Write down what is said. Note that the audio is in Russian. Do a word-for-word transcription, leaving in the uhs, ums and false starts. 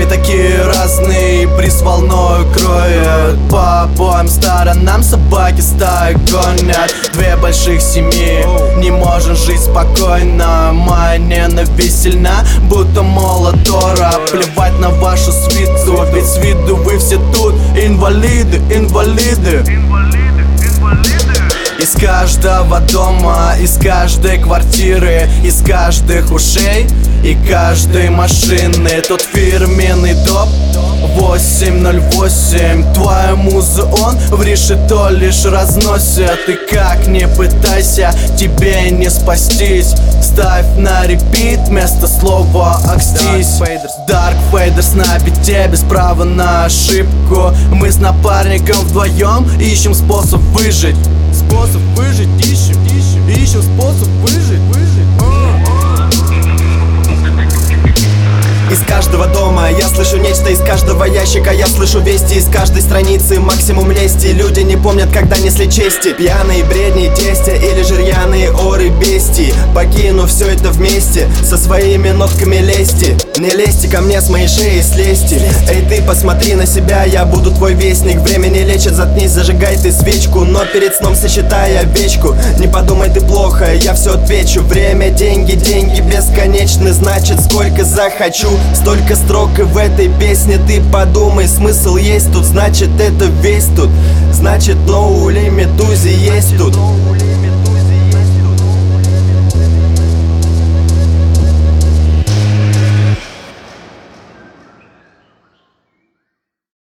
сами такие разные, бриз волною кроет. По обоим сторонам собаки стаи гонят. Две больших семьи, не можем жить спокойно. Моя ненависть сильна, будто молотора. Плевать на вашу свиту, ведь с виду вы все тут инвалиды, инвалиды. Из каждого дома, из каждой квартиры, из каждых ушей и каждой машины. Тот фирменный доп восемь ноль восемь. Твою музу он в решето лишь разносит. И как не пытайся, тебе не спастись. Ставь на репит вместо слова «акстись». Dark Faders на бите без права на ошибку. Мы с напарником вдвоем ищем способ выжить. Способ выжить, ищем, ищем, ищем способ выжить, выжить. Из каждого дома я слышу нечто, из каждого ящика я слышу вести, из каждой страницы максимум лести. Люди не помнят, когда несли чести. Пьяные бредни тестя или же рьяные оры бести. Покину все это вместе со своими нотками лести. Не лезьте ко мне с моей шеи, слезьте. Эй, ты посмотри на себя, я буду твой вестник. Время не лечит, заткнись, зажигай ты свечку. Но перед сном сосчитай овечку. Не подумай ты плохо, я все отвечу. Время, деньги, деньги бесконечны. Значит, сколько захочу, столько строк и в этой песне. Ты подумай, смысл есть тут, значит это весь тут. Значит, ноу ли медузи есть тут.